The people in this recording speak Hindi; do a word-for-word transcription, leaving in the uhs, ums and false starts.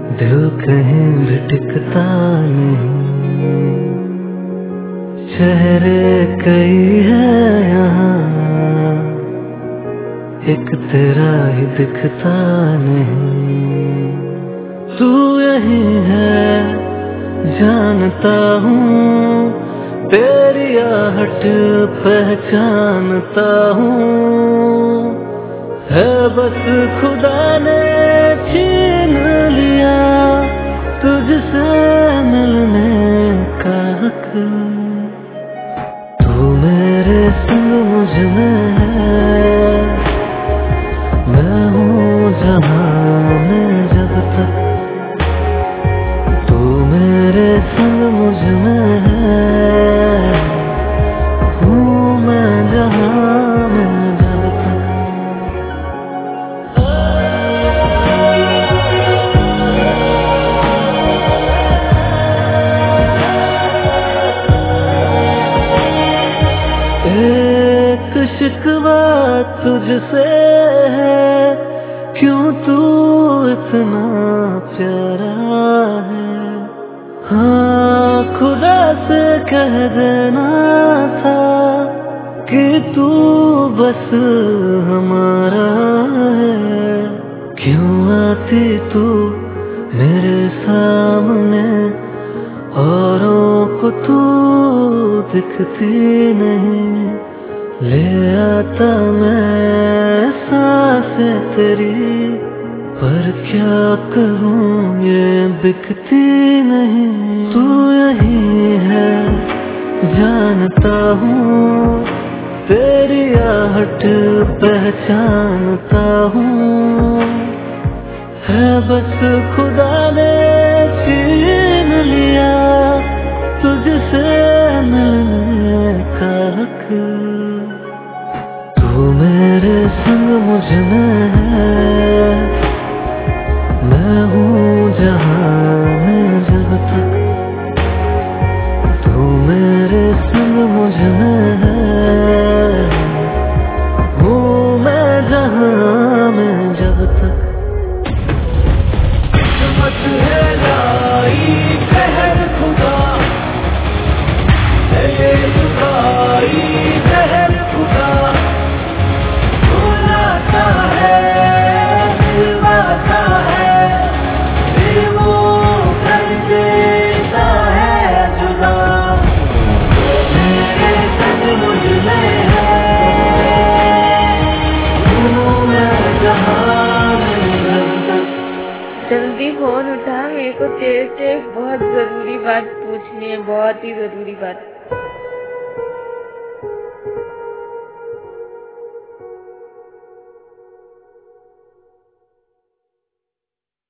दिल कहीं भी टिकता नहीं, चेहरे कई है यहाँ, एक तेरा ही दिखता नहीं। तू यही है जानता हूँ, तेरी आहट पहचानता हूँ, है बस खुदा ने छीन लिया तुझसे मिलने का हक। तू मेरे संग मुझ में है, मैं हूँ जहाँ में जब तक। तू मेरे संग मुझ में है, हूँ मैं जहाँ में जब तक। एक शिकवा तुझसे है, क्यों तू इतना प्यारा है। हाँ खुदा से कह देना था कि तू बस हमारा है। क्यों आती तू मेरे सामने, औरों को तू दिखती नहीं। ले आता मैं सांसें तेरी, पर क्या करूं ये बिकती नहीं। तू यही है जानता हूँ, तेरी आहट पहचानता हूँ, है बस खुदा ने छीन लिया तुझसे मिलने का हक। तू मेरे संग मुझ में है, मैं हूँ जहाँ में जब तक। तू मेरे संग मुझ में है, हूँ मैं जहाँ में जब तक। किस्मत है लाई कहर खुदा, है ये जुदाई कहर खुदा। बुलाता है दिलवाता है, दिल वो कर देता है जुदा। मेरे संग मुझ में है, हूँ मैं जहाँ में जब तक। जल्दी फोन उठा, मेरे को तेरे से बहुत जरूरी बात पूछनी है, बहुत ही जरूरी बात।